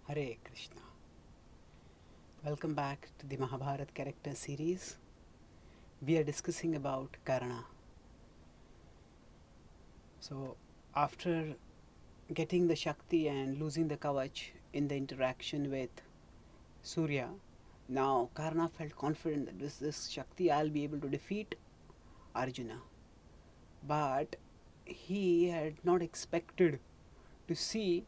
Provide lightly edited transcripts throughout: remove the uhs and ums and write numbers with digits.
Hare Krishna. Welcome back to the Mahabharata character series. We are discussing about Karna. So, after getting the Shakti and losing the Kavach in the interaction with Surya, now Karna felt confident that with this Shakti I'll be able to defeat Arjuna. But he had not expected to see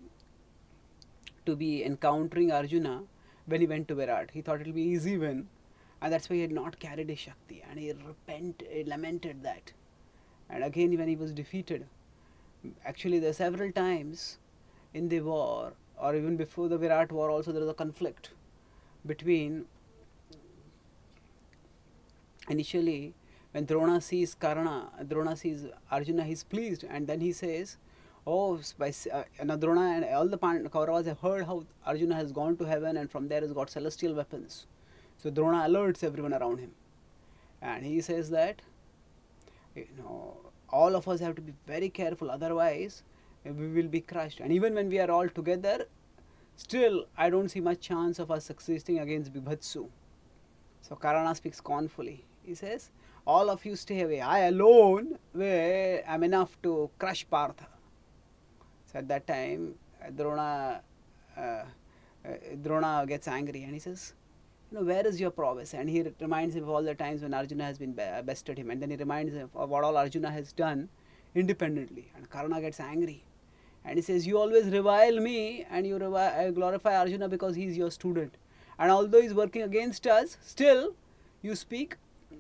to be encountering Arjuna when he went to Virat. He thought it would be easy win, and that's why he had not carried his Shakti, and he lamented that. And again, when he was defeated, actually, there are several times in the war, or even before the Virat war, also there was a conflict between. Initially, when Drona sees Karna, Drona sees Arjuna, he's pleased, and then he says, "Oh, now Drona and all the Kauravas have heard how Arjuna has gone to heaven, and from there has got celestial weapons." So Drona alerts everyone around him, and he says that all of us have to be very careful, otherwise we will be crushed. And even when we are all together, still I don't see much chance of us succeeding against Bibhatsu. So Karna speaks scornfully. He says, "All of you stay away. I alone am enough to crush Partha." So at that time, Drona, uh, uh, Drona gets angry and he says, "Where is your prowess?" And he reminds him of all the times when Arjuna has been bested him, and then he reminds him of what all Arjuna has done independently. And Karna gets angry, and he says, "You always revile me, and you glorify Arjuna because he is your student. And although he is working against us, still you speak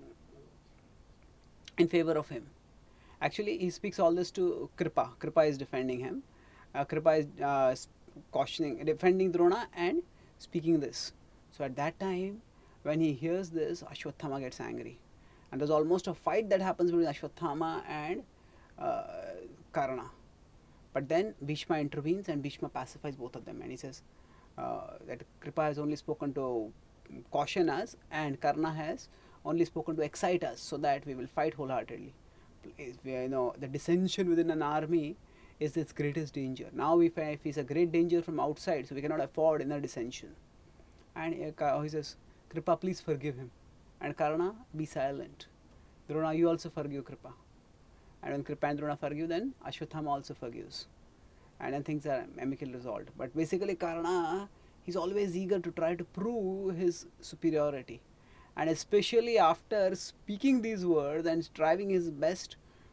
in favor of him." Actually, he speaks all this to Kripa. Kripa is defending him. Kripa is defending Drona and speaking this. So at that time, when he hears this, Ashwatthama gets angry. And there's almost a fight that happens between Ashwatthama and Karna. But then Bhishma intervenes and Bhishma pacifies both of them. And he says that Kripa has only spoken to caution us, and Karna has only spoken to excite us so that we will fight wholeheartedly. The dissension within an army is its greatest danger. Now we face a great danger from outside, so we cannot afford inner dissension. And he says, "Kripa, please forgive him." And Karna, "Be silent. Drona, you also forgive Kripa." And when Kripa and Drona forgive, then Ashwatthama also forgives. And then things are amicably resolved. But basically, Karna, he's always eager to try to prove his superiority. And especially after speaking these words and striving his best,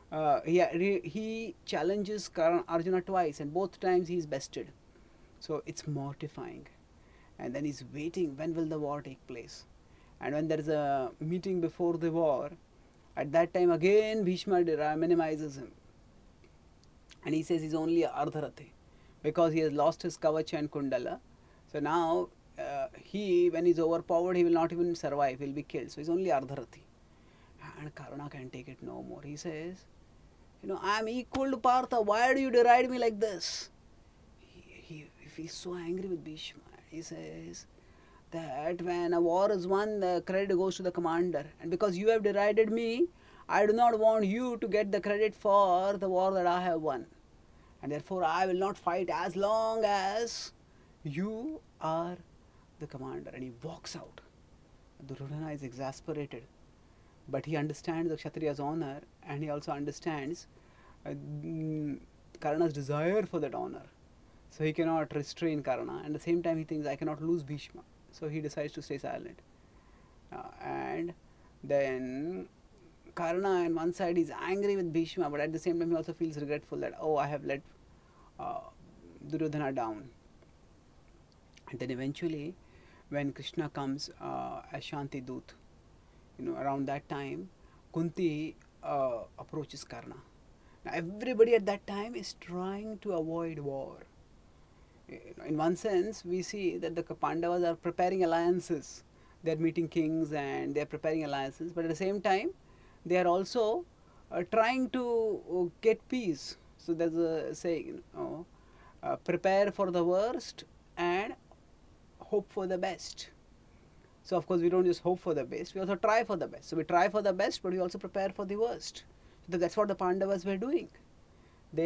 he challenges Arjuna twice, and both times he is bested. So it's mortifying. And then he's waiting, when will the war take place? And when there is a meeting before the war, at that time again Bhishma minimizes him. And he says he's only Ardharathi because he has lost his Kavach and Kundala. So now when he's overpowered, he will not even survive, he'll be killed. So he's only Ardharathi. And Karna can take it no more. He says, "I am equal to Partha. Why do you deride me like this?" If he's so angry with Bhishma, he says that when a war is won, the credit goes to the commander. And because you have derided me, I do not want you to get the credit for the war that I have won. And therefore, I will not fight as long as you are the commander." And he walks out. Duryodhana is exasperated, but he understands the Kshatriya's honor, and he also understands Karna's desire for that honor. So he cannot restrain Karna, and at the same time he thinks, "I cannot lose Bhishma." So he decides to stay silent. And then Karna on one side is angry with Bhishma, but at the same time he also feels regretful that, "Oh, I have let Duryodhana down." And then eventually, when Krishna comes as Shanti Dut, around that time, Kunti approaches Karna. Now everybody at that time is trying to avoid war. In one sense, we see that the Pandavas are preparing alliances. They are meeting kings and they are preparing alliances, but at the same time, they are also trying to get peace. So there's a saying, prepare for the worst and hope for the best. So of course we don't just hope for the best, we also try for the best. So we try for the best, but we also prepare for the worst. So that's what the Pandavas were doing. They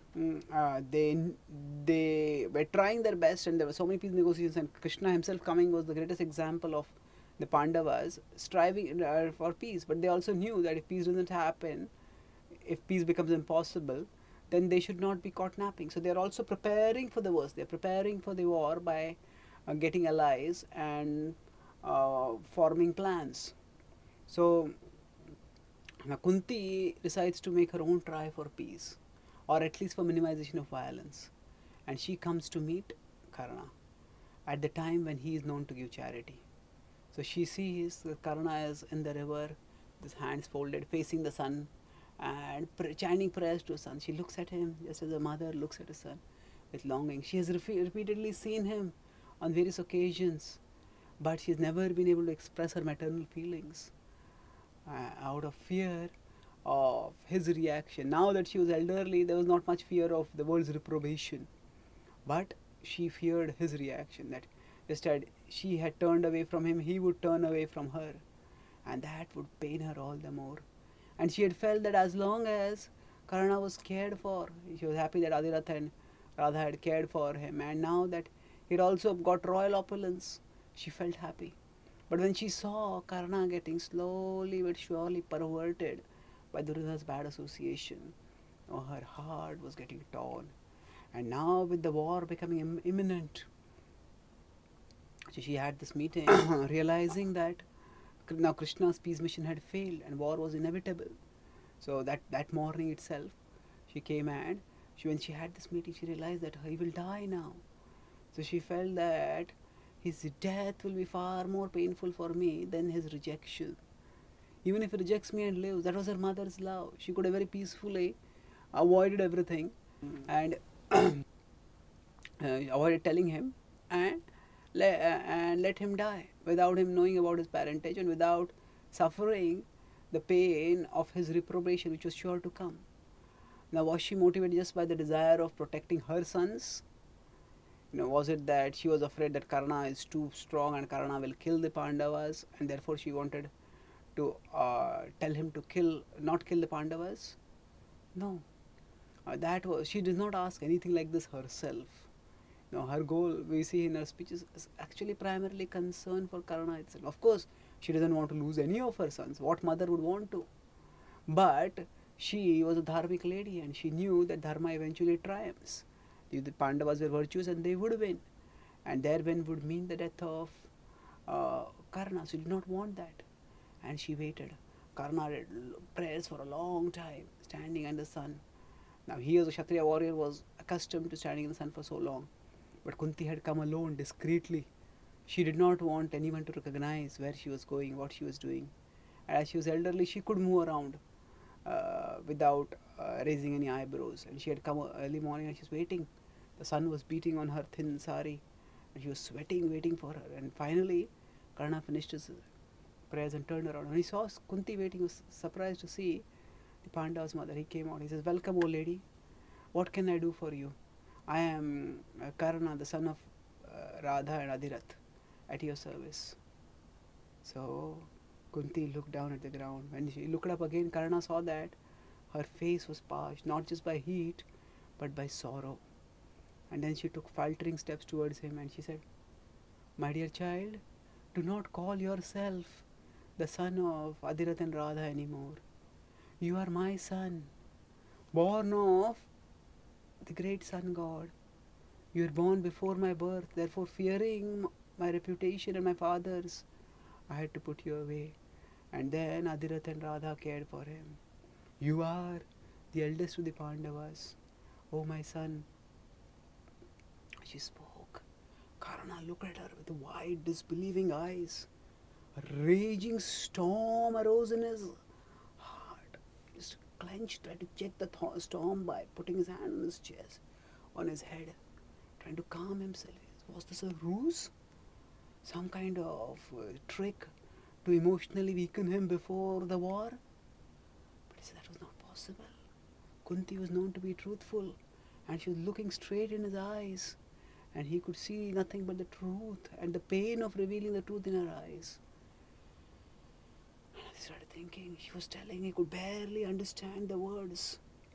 they were trying their best, and there were so many peace negotiations. And Krishna himself coming was the greatest example of the Pandavas striving for peace. But they also knew that if peace doesn't happen, if peace becomes impossible, then they should not be caught napping. So they are also preparing for the worst. They are preparing for the war by getting allies and forming plans. So now Kunti decides to make her own try for peace, or at least for minimization of violence, and she comes to meet Karna at the time when he is known to give charity. So she sees that Karna is in the river, with his hands folded, facing the sun, and chanting prayers to his son. She looks at him just as a mother looks at a son with longing. She has repeatedly seen him on various occasions, but she has never been able to express her maternal feelings out of fear of his reaction. Now that she was elderly, there was not much fear of the world's reprobation, but she feared his reaction, that instead she had turned away from him, he would turn away from her, and that would pain her all the more. And she had felt that as long as Karna was cared for, she was happy that Adhiratha and Radha had cared for him, and now that he had also got royal opulence, she felt happy. But when she saw Karna getting slowly but surely perverted by Duryodhana's bad association, oh, her heart was getting torn. And now, with the war becoming imminent, so she had this meeting, realizing that now Krishna's peace mission had failed and war was inevitable. So that morning itself, she came, and when she had this meeting, she realized that he will die now. So she felt that his death will be far more painful for me than his rejection. Even if he rejects me and lives, that was her mother's love. She could have very peacefully avoided everything and avoided telling him, and let him die without him knowing about his parentage and without suffering the pain of his reprobation, which was sure to come. Now, was she motivated just by the desire of protecting her sons? Was it that she was afraid that Karna is too strong and Karna will kill the Pandavas, and therefore she wanted to tell him to not kill the Pandavas? No, she did not ask anything like this herself. Her goal, we see in her speeches, is actually primarily concern for Karna itself. Of course, she doesn't want to lose any of her sons. What mother would want to? But she was a dharmic lady, and she knew that dharma eventually triumphs. The Pandavas were virtuous and they would win, and their win would mean the death of Karna. She did not want that, and she waited. Karna did prayers for a long time, standing under the sun. Now he, as a Kshatriya warrior, was accustomed to standing in the sun for so long. But Kunti had come alone, discreetly. She did not want anyone to recognize where she was going, what she was doing. And as she was elderly, she could move around without raising any eyebrows. And she had come early morning and she was waiting. The sun was beating on her thin sari, and she was sweating, waiting for her. And finally, Karna finished his prayers and turned around. When he saw Kunti waiting, he was surprised to see the Pandava's mother. He came out. He says, "Welcome, O lady. What can I do for you? I am Karna, the son of Radha and Adhirath, at your service." So Kunti looked down at the ground. When she looked up again, Karna saw that her face was parched, not just by heat, but by sorrow. And then she took faltering steps towards him and she said, "My dear child, do not call yourself the son of Adhirath and Radha anymore. You are my son, born of the great sun god. You were born before my birth, therefore fearing my reputation and my father's, I had to put you away. And then Adhirath and Radha cared for him. You are the eldest of the Pandavas. Oh, my son." She spoke. Karna looked at her with wide, disbelieving eyes. A raging storm arose in his heart. He just clenched, tried to check the storm by putting his hand on his chest, on his head, trying to calm himself. Was this a ruse? Some kind of trick to emotionally weaken him before the war? But he said that was not possible. Kunti was known to be truthful, and she was looking straight in his eyes, and he could see nothing but the truth and the pain of revealing the truth in her eyes. And he started thinking, she was telling he could barely understand the words.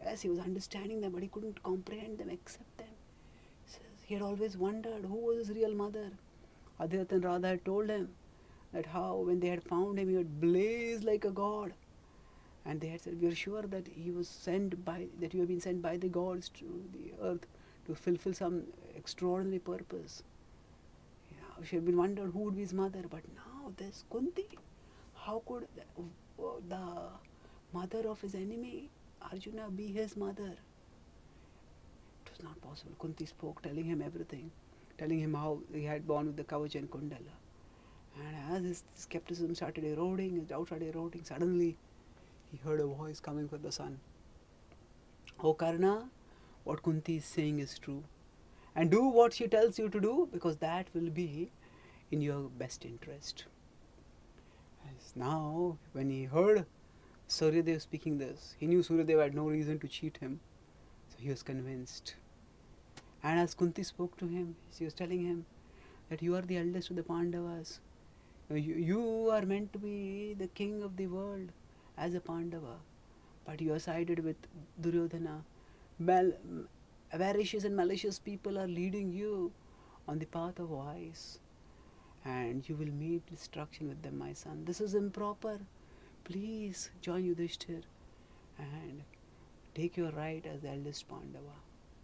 Yes, he was understanding them, but he couldn't comprehend them, accept them. He says he had always wondered who was his real mother. Adhirat and Radha had told him that how when they had found him, he would blaze like a god. And they had said, we are sure that he was sent by, that you have been sent by the gods to the earth to fulfill some extraordinary purpose. Yeah, she had been wondered who would be his mother, but now there's Kunti. How could the mother of his enemy, Arjuna, be his mother? It was not possible. Kunti spoke, telling him everything, telling him how he had born with the Kavach and Kundala. And as his skepticism started eroding, his doubt started eroding, suddenly he heard a voice coming from the sun. Oh Karna, what Kunti is saying is true. And do what she tells you to do, because that will be in your best interest. As now, when he heard Suryadev speaking this, he knew Suryadev had no reason to cheat him. So he was convinced. And as Kunti spoke to him, she was telling him that you are the eldest of the Pandavas. You are meant to be the king of the world as a Pandava, but you are sided with Duryodhana. Avaricious and malicious people are leading you on the path of vice, and you will meet destruction with them, my son. This is improper. Please join Yudhishthir and take your right as the eldest Pandava.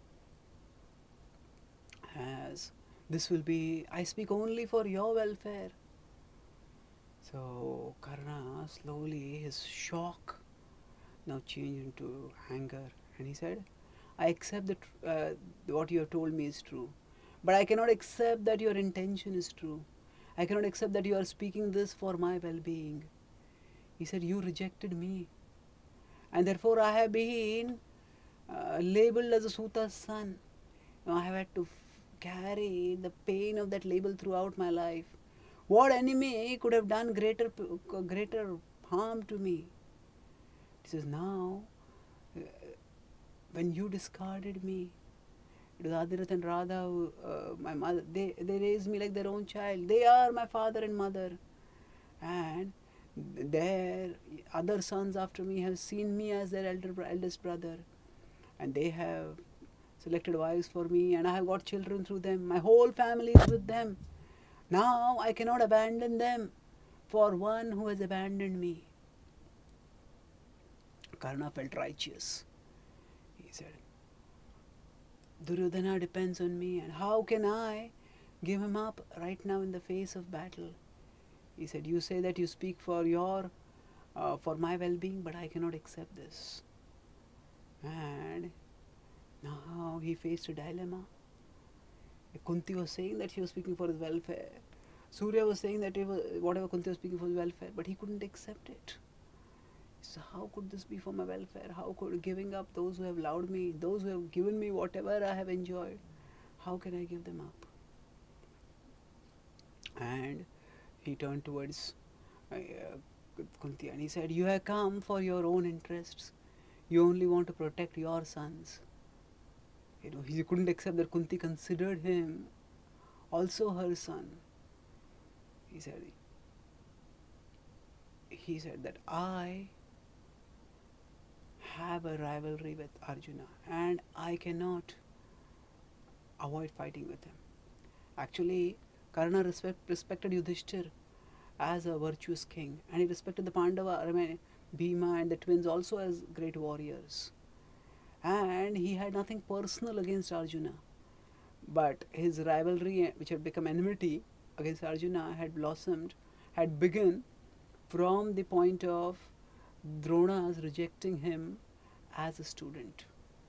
As this will be, I speak only for your welfare. So Karna, slowly his shock now changed into anger, and he said, I accept that what you have told me is true, but I cannot accept that your intention is true. I cannot accept that you are speaking this for my well-being. He said, you rejected me, and therefore I have been labeled as a Suta's son. Now I have had to carry the pain of that label throughout my life. What enemy could have done greater harm to me? He says, now, when you discarded me, it was Adhirat and Radha, my mother, they raised me like their own child. They are my father and mother. And their other sons after me have seen me as their eldest brother. And they have selected wives for me, and I have got children through them. My whole family is with them. Now I cannot abandon them for one who has abandoned me. Karna felt righteous. He said, Duryodhana depends on me, and how can I give him up right now in the face of battle? He said, you say that you speak for my well-being, but I cannot accept this. And now he faced a dilemma. Kunti was saying that she was speaking for his welfare. Surya was saying that whatever Kunti was speaking for his welfare, but he couldn't accept it. So how could this be for my welfare? How could giving up those who have loved me, those who have given me whatever I have enjoyed, how can I give them up? And he turned towards Kunti and he said, you have come for your own interests. You only want to protect your sons. He couldn't accept that Kunti considered him also her son. He said that I have a rivalry with Arjuna and I cannot avoid fighting with him. Actually, Karna respected Yudhishthir as a virtuous king, and he respected the Bhima and the twins also as great warriors. And he had nothing personal against Arjuna, but his rivalry, which had become enmity against Arjuna, had begun from the point of Drona's rejecting him as a student.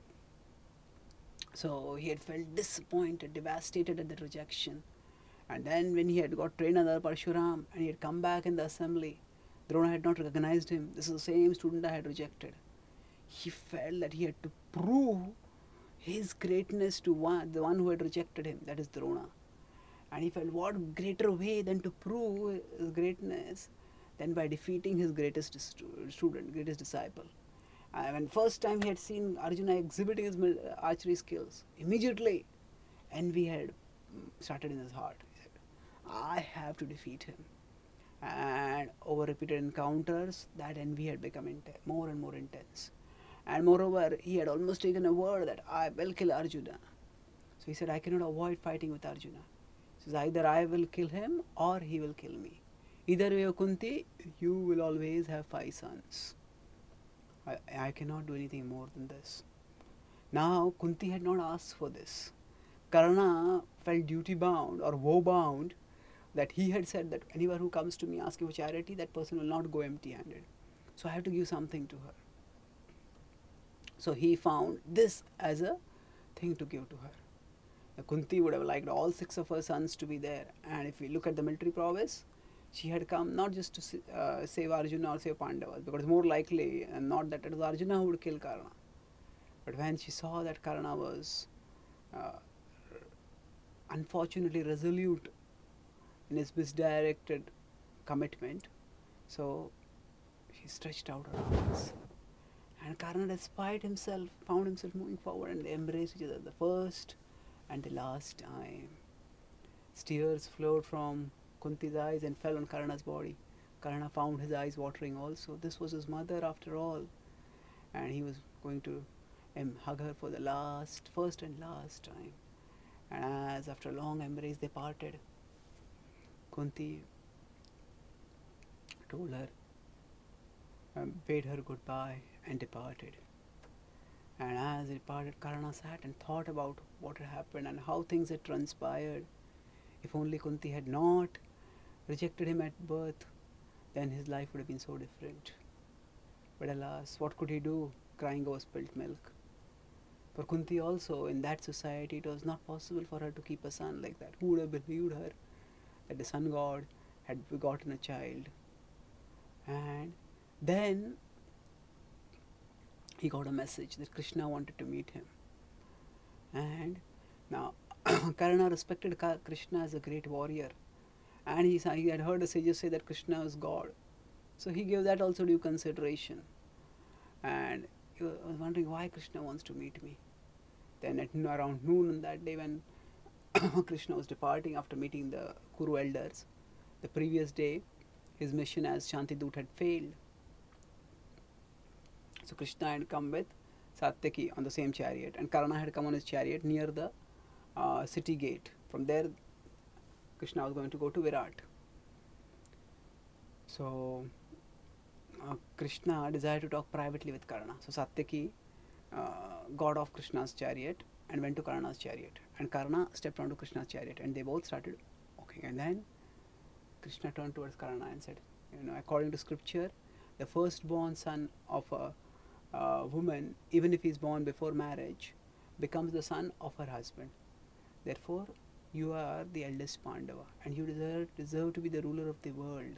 So he had felt disappointed, devastated at the rejection. And then when he had got trained under Parshuram and he had come back in the assembly, Drona had not recognized him. This is the same student I had rejected. He felt that he had to prove his greatness to the one who had rejected him, that is Drona. And he felt, what greater way than to prove his greatness than by defeating his greatest student, greatest disciple. And when first time he had seen Arjuna exhibiting his archery skills, immediately envy had started in his heart. He said, I have to defeat him. And over repeated encounters, that envy had become more and more intense. And moreover, he had almost taken a word that I will kill Arjuna. So he said, I cannot avoid fighting with Arjuna. He says, either I will kill him or he will kill me. Either way, O Kunti, you will always have 5 sons. I cannot do anything more than this. Now, Kunti had not asked for this. Karna felt duty bound or woe bound that he had said that anyone who comes to me asking for charity, that person will not go empty handed. So I have to give something to her. So he found this as a thing to give to her. Kunti would have liked all 6 of her sons to be there. And if we look at the military prowess, she had come not just to save Arjuna or save Pandavas, because more likely and not that it was Arjuna who would kill Karna. But when she saw that Karna was unfortunately resolute in his misdirected commitment, so she stretched out her arms. And Karna, despite himself, found himself moving forward, and they embraced each other the first and the last time. Tears flowed from Kunti's eyes and fell on Karna's body. Karna found his eyes watering also. This was his mother after all. And he was going to hug her for the first and last time. And as after a long embrace they parted, Kunti told her, bade her goodbye and departed. And as he departed, Karna sat and thought about what had happened and how things had transpired. If only Kunti had not rejected him at birth, then his life would have been so different. But alas, what could he do, crying over spilt milk? For Kunti also, in that society, it was not possible for her to keep a son like that. Who would have believed her that the sun god had begotten a child? And then he got a message that Krishna wanted to meet him. And now Karna respected Krishna as a great warrior. And he had heard the sages say that Krishna was God. So he gave that also due consideration. And he was wondering why Krishna wants to meet me. Then at around noon on that day, when Krishna was departing after meeting the Kuru elders, the previous day his mission as Shantidut had failed. So Krishna had come with Satyaki on the same chariot, and Karna had come on his chariot near the city gate. From there, Krishna was going to go to Virat. So Krishna desired to talk privately with Karna. So Satyaki got off Krishna's chariot and went to Karna's chariot, and Karna stepped onto Krishna's chariot, and they both started walking. And then Krishna turned towards Karna and said, according to scripture, the firstborn son of a woman, even if he is born before marriage, becomes the son of her husband. Therefore, you are the eldest Pandava, and you deserve to be the ruler of the world.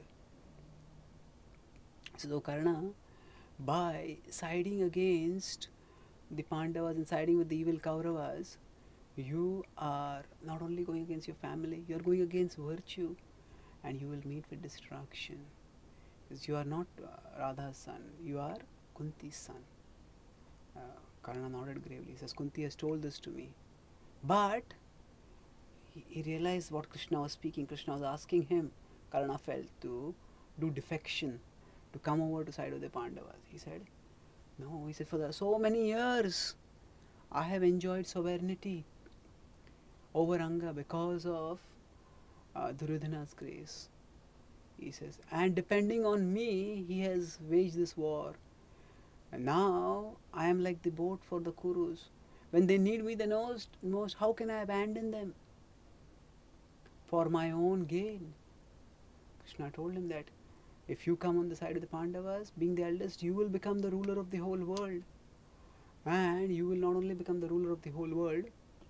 So Karna, by siding against the Pandavas and siding with the evil Kauravas, you are not only going against your family, you are going against virtue, and you will meet with destruction. Because you are not Radha's son, you are Kunti's son. Karna nodded gravely. He says, Kunti has told this to me. But he realized what Krishna was speaking. Krishna was asking him, Karna felt, to do defection, to come over to side of the Pandavas. He said, no, he said, for so many years I have enjoyed sovereignty over Anga because of Duryodhana's grace. He says, and depending on me, he has waged this war. And now I am like the boat for the Kurus. When they need me the most, how can I abandon them? For my own gain. Krishna told him that if you come on the side of the Pandavas, being the eldest, you will become the ruler of the whole world. And you will not only become the ruler of the whole world,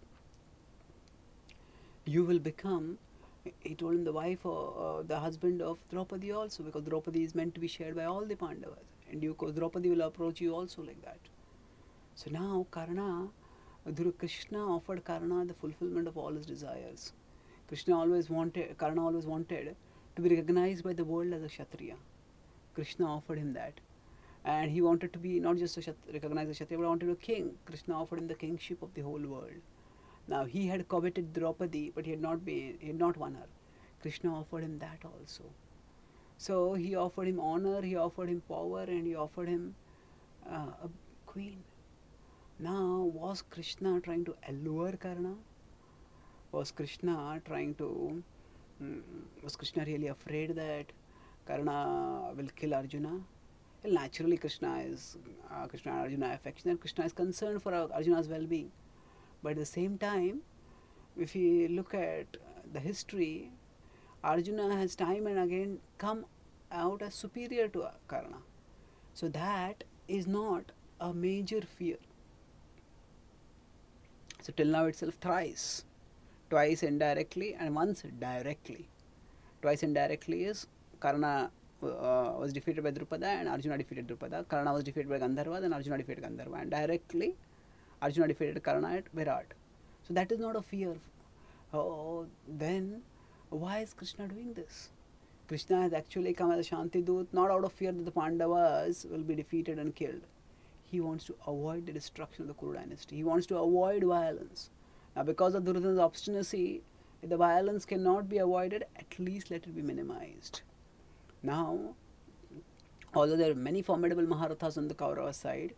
you will become, he told him, the wife or the husband of Draupadi also, because Draupadi is meant to be shared by all the Pandavas. And Draupadi will approach you also like that. So now Krishna offered Karna the fulfillment of all his desires. Karna always wanted to be recognized by the world as a Kshatriya. Krishna offered him that. And he wanted to be not just recognized as a Kshatriya, but wanted a king. Krishna offered him the kingship of the whole world. Now he had coveted Draupadi, but he had not won her. Krishna offered him that also. So he offered him honor, he offered him power, and he offered him a queen. Now, was Krishna trying to allure Karna? Was Krishna trying to. Was Krishna really afraid that Karna will kill Arjuna? Well, naturally, Krishna and Arjuna are affectionate. Krishna is concerned for Arjuna's well-being. But at the same time, if we look at the history, Arjuna has time and again come out as superior to Karna. So that is not a major fear. So till now itself thrice, twice indirectly and once directly. Twice indirectly is Karna was defeated by Drupada and Arjuna defeated Drupada. Karna was defeated by Gandharva, then Arjuna defeated Gandharva, and directly Arjuna defeated Karna at Virat. So that is not a fear. Oh, then why is Krishna doing this? Krishna has actually come as a Shanti Dut not out of fear that the Pandavas will be defeated and killed. He wants to avoid the destruction of the Kuru dynasty. He wants to avoid violence. Now, because of Duryodhana's obstinacy, if the violence cannot be avoided, at least let it be minimized. Now, although there are many formidable Maharathas on the Kaurava side,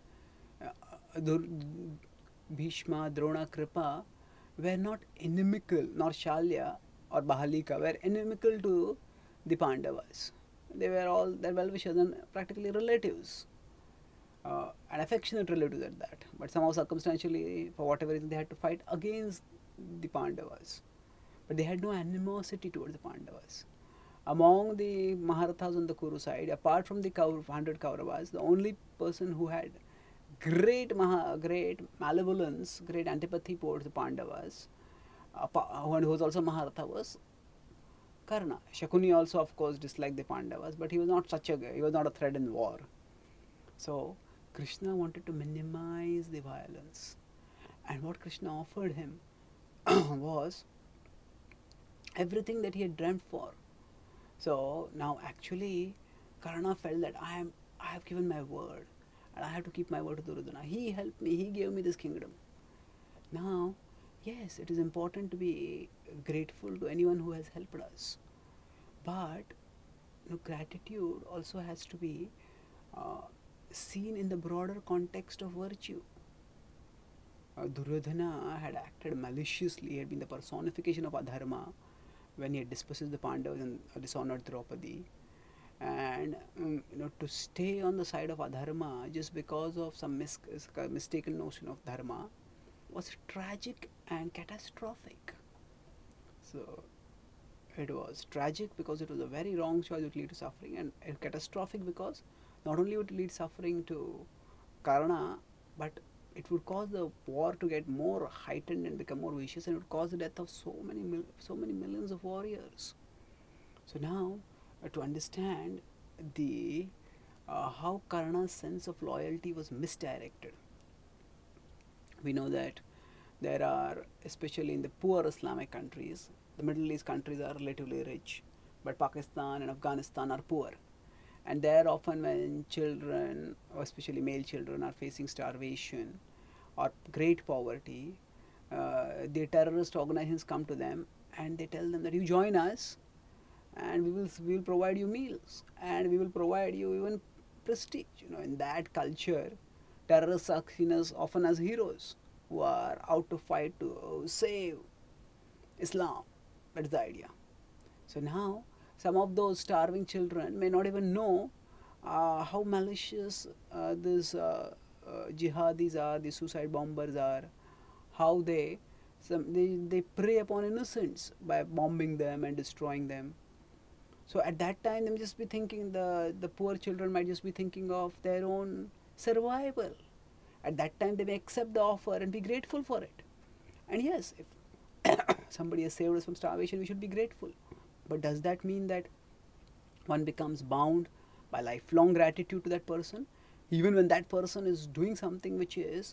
Bhishma, Drona, Kripa were not inimical, nor Shalya or Bahalika were inimical to the Pandavas. They were all their well-wishers and practically relatives, and affectionate relatives at that. But somehow circumstantially, for whatever reason, they had to fight against the Pandavas. But they had no animosity towards the Pandavas. Among the Maharathas on the Kuru side, apart from the 100 Kauravas, the only person who had great malevolence, great antipathy towards the Pandavas, who was also Maharatha, was Karna. Shakuni also, of course, disliked the Pandavas, but he was not such a guy. He was not a threat in war. So Krishna wanted to minimize the violence, and what Krishna offered him was everything that he had dreamt for. So now actually Karna felt that I have given my word and I have to keep my word to Duryodhana. He helped me, he gave me this kingdom. Now, yes, it is important to be grateful to anyone who has helped us. But gratitude also has to be seen in the broader context of virtue. Duryodhana had acted maliciously, he had been the personification of adharma when he had dispossessed the Pandavas and dishonored Draupadi. And to stay on the side of adharma just because of some mistaken notion of dharma was tragic and catastrophic. So it was tragic because it was a very wrong choice, it would lead to suffering, and catastrophic because not only would it lead suffering to Karna, but it would cause the war to get more heightened and become more vicious, and it would cause the death of so many millions of warriors. So now, to understand the how Karna's sense of loyalty was misdirected, we know that there are, especially in the poor Islamic countries, the Middle East countries are relatively rich, but Pakistan and Afghanistan are poor. And there often when children, or especially male children, are facing starvation or great poverty, the terrorist organizations come to them and they tell them that you join us and we will provide you meals and we will provide you even prestige. In that culture, terrorists are seen as often as heroes who are out to fight to save Islam. That's the idea. So now, some of those starving children may not even know how malicious these jihadis are, the suicide bombers are, how they prey upon innocents by bombing them and destroying them. So at that time, they may just be thinking, the poor children might just be thinking of their own survival. At that time, they may accept the offer and be grateful for it. And yes, if somebody has saved us from starvation, we should be grateful. But does that mean that one becomes bound by lifelong gratitude to that person, even when that person is doing something which is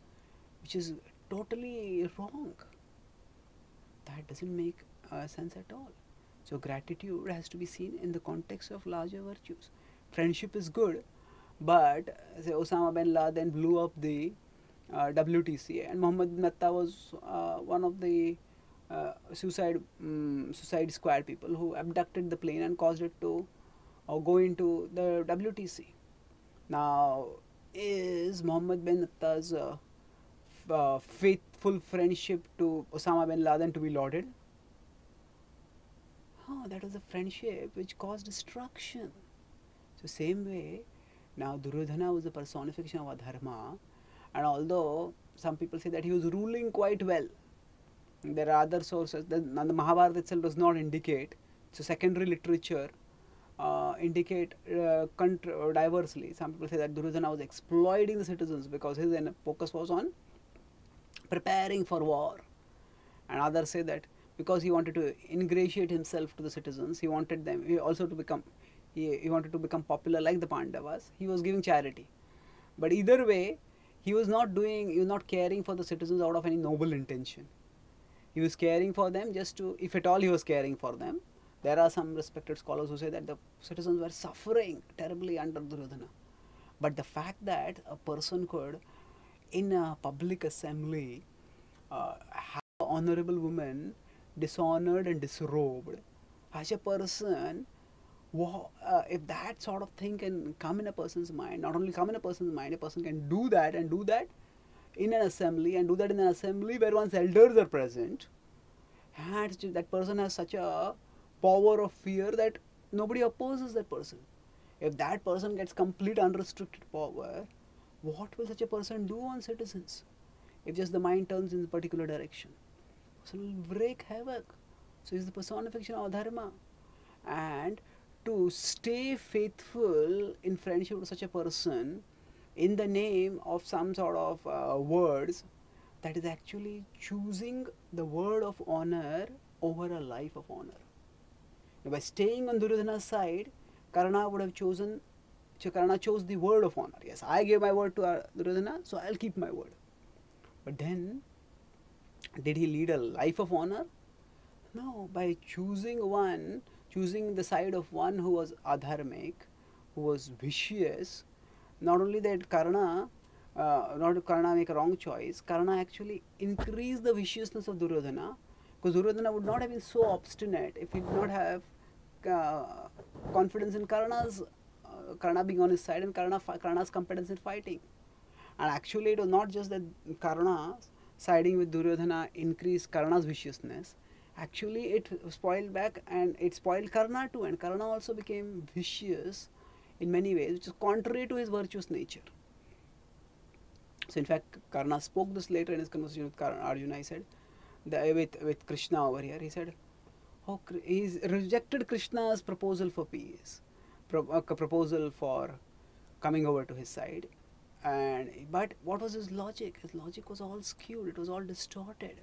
totally wrong? That doesn't make sense at all. So gratitude has to be seen in the context of larger virtues. Friendship is good, but say Osama bin Laden blew up the WTC, and Mohammed Mehta was one of the suicide squad people who abducted the plane and caused it to go into the WTC. Now, is Muhammad bin Atta's faithful friendship to Osama bin Laden to be lauded? Oh, that was a friendship which caused destruction. So same way, now Duryodhana was the personification of adharma, and although some people say that he was ruling quite well, there are other sources. The Mahabharata itself does not indicate. So secondary literature indicate diversely. Some people say that Duryodhana was exploiting the citizens because his focus was on preparing for war, and others say that because he wanted to ingratiate himself to the citizens, he wanted them he also to become he wanted to become popular like the Pandavas. He was giving charity, but either way, he was not caring for the citizens out of any noble intention. He was caring for them just to, if at all he was caring for them. There are some respected scholars who say that the citizens were suffering terribly under Duryodhana. But the fact that a person could, in a public assembly, have an honorable woman dishonored and disrobed, such a person, if that sort of thing can come in a person's mind, not only come in a person's mind, a person can do that and do that in an assembly and do that in an assembly where one's elders are present, and that person has such a power of fear that nobody opposes that person. If that person gets complete unrestricted power, what will such a person do on citizens? If just the mind turns in a particular direction, so it will wreak havoc. So it's the personification of dharma. And to stay faithful in friendship to such a person in the name of some sort of words, that is actually choosing the word of honor over a life of honor. Now, by staying on Duryodhana's side, Karna would have chosen, Karna chose the word of honor. Yes, I gave my word to Duryodhana, so I'll keep my word. But then, did he lead a life of honor? No, by choosing the side of one who was adharmic, who was vicious, not only that not Karna make a wrong choice, Karna actually increased the viciousness of Duryodhana, because Duryodhana would not have been so obstinate if he did not have confidence in Karna being on his side and Karna's competence in fighting. And actually, it was not just that Karna siding with Duryodhana increased Karna's viciousness. Actually, it spoiled back and it spoiled Karna too, and Karna also became vicious in many ways, which is contrary to his virtuous nature. So, in fact, Karna spoke this later in his conversation with Arjuna. He said, with Krishna over here, he said, oh, he's rejected Krishna's proposal for peace, proposal for coming over to his side. But what was his logic? His logic was all skewed, it was all distorted.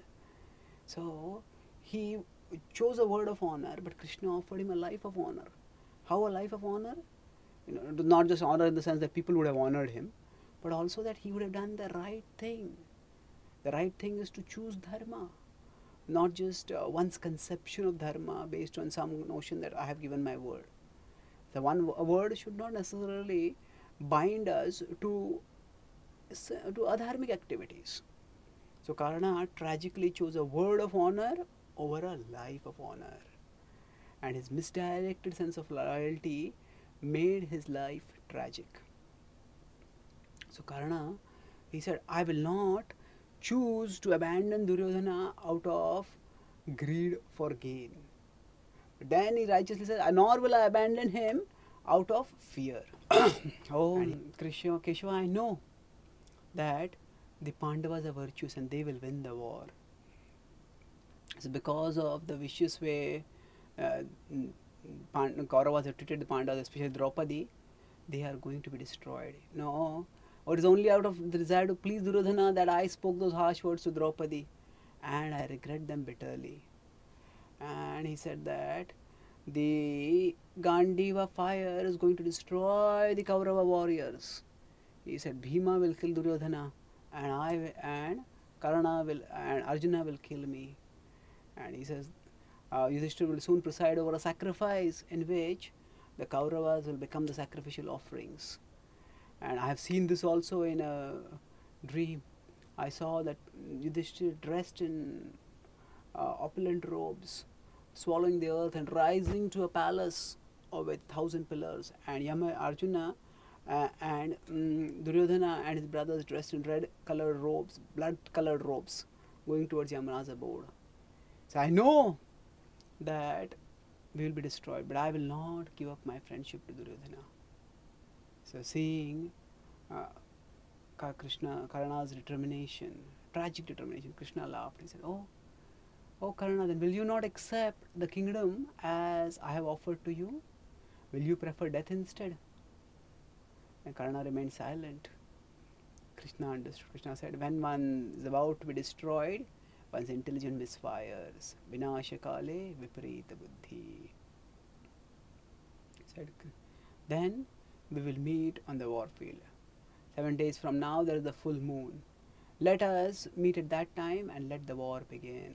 So he chose a word of honor, but Krishna offered him a life of honor. How a life of honor? Not just honor in the sense that people would have honored him, but also that he would have done the right thing. The right thing is to choose dharma, not just one's conception of dharma based on some notion that I have given my word. A word should not necessarily bind us to adharmic activities. So Karna tragically chose a word of honor over a life of honor, and his misdirected sense of loyalty made his life tragic. So Karna, he said, I will not choose to abandon Duryodhana out of greed for gain. Then he righteously said, nor will I abandon him out of fear. Oh, Keshava, I know that the Pandavas are virtuous and they will win the war. So because of the vicious way Kauravas have treated the Pandavas, especially Draupadi, they are going to be destroyed. No, or it is only out of the desire to please Duryodhana that I spoke those harsh words to Draupadi, and I regret them bitterly. And he said that the Gandiva fire is going to destroy the Kaurava warriors. He said Bhima will kill Duryodhana, and Karna will and Arjuna will kill me. And he says Yudhishthira will soon preside over a sacrifice in which the Kauravas will become the sacrificial offerings. And I have seen this also in a dream. I saw that Yudhishthira dressed in opulent robes, swallowing the earth and rising to a palace with 1,000 pillars, and Arjuna and Duryodhana and his brothers dressed in red colored robes, blood colored robes, going towards Yamana's abode. So I know that we will be destroyed, but I will not give up my friendship to Duryodhana. So seeing Karna's determination, tragic determination, Krishna laughed. He said, "Oh Karna, then will you not accept the kingdom as I have offered to you? Will you prefer death instead?" And Karna remained silent. Krishna understood. Krishna said, when one is about to be destroyed, one's intelligence misfires. Vinashakale viparita buddhi. Said, then we will meet on the war field. 7 days from now, there is the full moon. Let us meet at that time and let the war begin.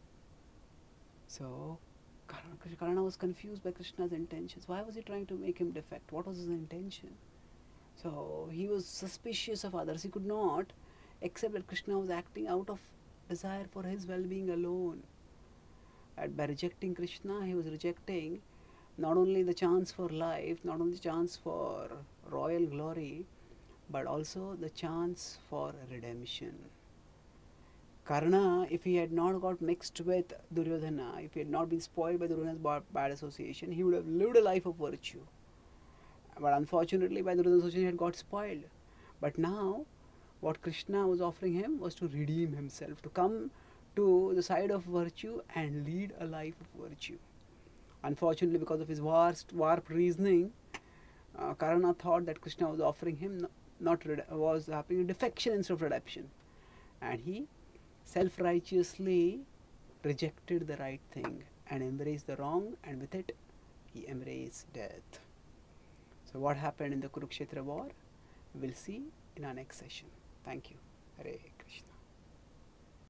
So, Karna was confused by Krishna's intentions. Why was he trying to make him defect? What was his intention? So, he was suspicious of others. He could not accept that Krishna was acting out of desire for his well-being alone. And by rejecting Krishna, he was rejecting not only the chance for life, not only the chance for royal glory, but also the chance for redemption. Karna, if he had not got mixed with Duryodhana, if he had not been spoiled by Duryodhana's bad association, he would have lived a life of virtue. But unfortunately, by Duryodhana's association, he had got spoiled. But now, what Krishna was offering him was to redeem himself, to come to the side of virtue and lead a life of virtue. Unfortunately, because of his warped reasoning, Karna thought that Krishna was offering him was happening defection instead of redemption, and he self-righteously rejected the right thing and embraced the wrong, and with it he embraced death. So what happened in the Kurukshetra war, we'll see in our next session. Thank you. Hare